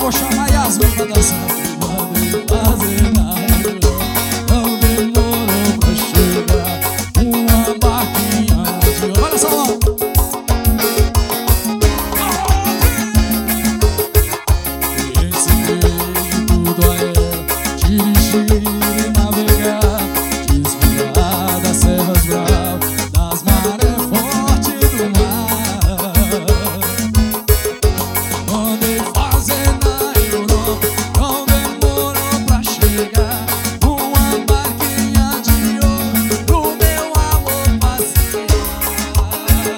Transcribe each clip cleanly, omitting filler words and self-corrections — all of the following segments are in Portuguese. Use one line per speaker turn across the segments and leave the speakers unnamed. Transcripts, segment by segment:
vou chamar Yasmin pra dançar. Mandei fazer na rua, não demorou pra chegar uma barquinha de ouro. Olha só, ensinei tudo a ela, dirigir e navegar, desviar das serras bravas, das marés fortes do mar. Mandei fazer na Europa, não demorou pra chegar uma barquinha de ouro pro meu amor passear.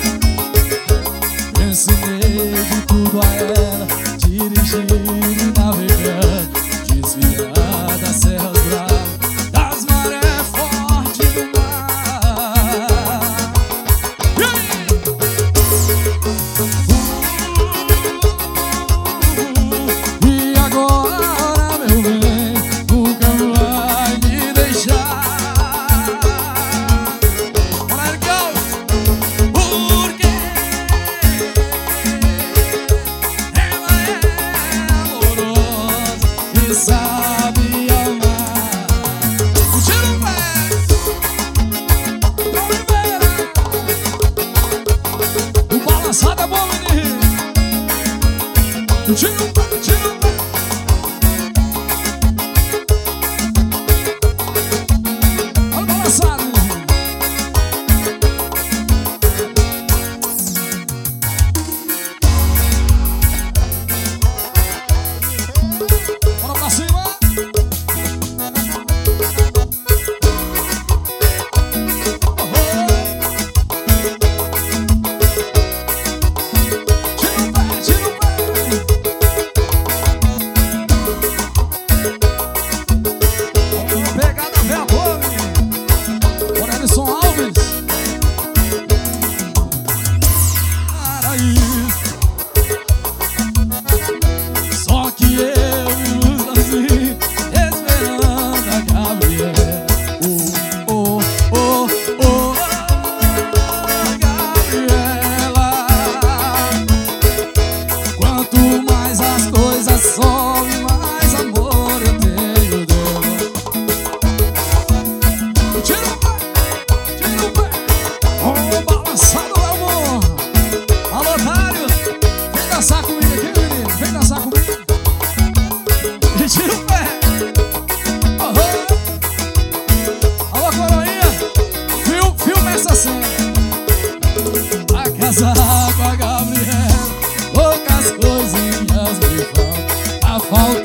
Ensinei de tudo a ela, dirigir e navegar, desviar das serras bravas, das marés fortes do mar. E agora, meu bem, nunca vai me deixar. Bora, go! Porque ela é amorosa e sabe amar. Tira o pé, Oliveira. O balançado é bom, menino. Tira o pé, tira o pé. Olha o balançado, menino. Bora pra cima. Tira o pé, tira o pé. Pegada véia boa, menino. Bora, Ellison Alves. Paraíso. Só que eu vivo assim, esperando a Gabriela. Oh, oh, oh, oh, Gabriela. Quanto mais as coisas sobem, mais amor eu tenho dela. Tira o pé, tira o pé. Oh, balançado, meu amor. Alô, otário, vem dançar comigo aqui, menino. Vem dançar comigo. E tira o pé. Alô, coroinha, filma essa cena. Pra casar com a Gabriela, poucas coisinhas me faltam. A falta